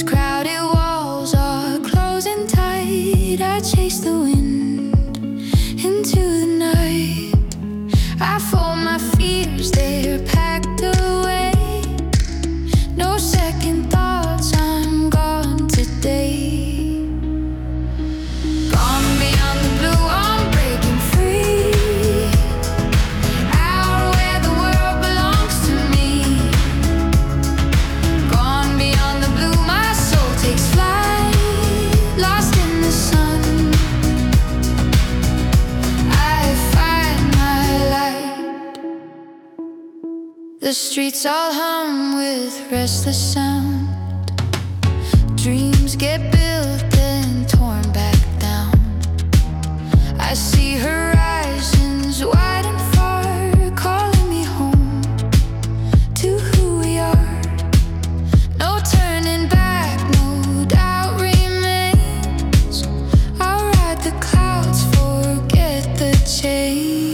These crowded walls are closing tight. I chase the wind into the night. I fold my fears, they're packed away. No second thoughts, I'm gone today. Gone beyond the blue, I'm breaking free. Out where the world belongs to me. Gone beyond the blue, my soul takes flight. Lost in the sun, I find my light. The streets all hum with restless sound. Dreams get built and torn back down. I see horizons wide and far, calling me home to who we are. No turning back, no doubt remains. I'll ride the clouds, forget the change.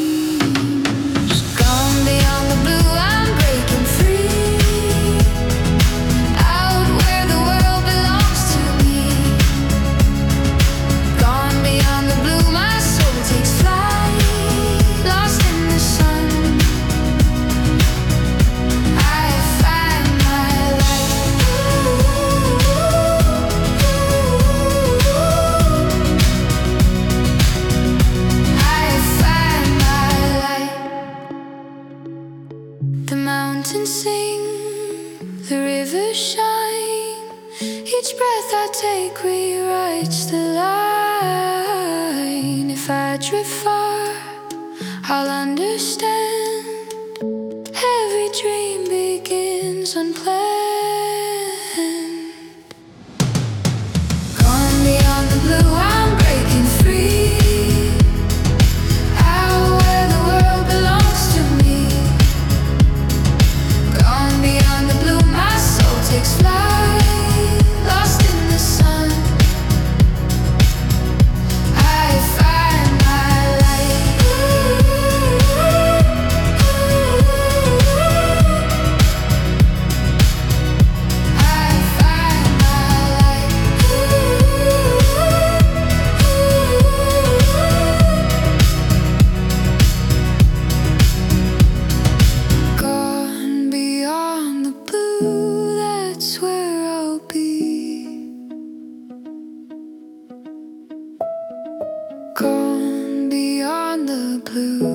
Gone beyond the blue, I'm breaking free. Out where the world belongs to me. Gone beyond the blue, my soul takes flight. Lost in the sun, I find my light. I find my light. The mountains sing, the rivers shine. Each breath I take rewrites the line. If I drift far, I'll understand. Every dream begins unplanned. Gone beyond the blue, I'm breaking free. Out where the world belongs to me. Gone beyond the blue, my soul takes flight. Lost in the sun, I find my light. I find my light. Gone beyond the blue, that's where I'll be. Gone beyond the blue.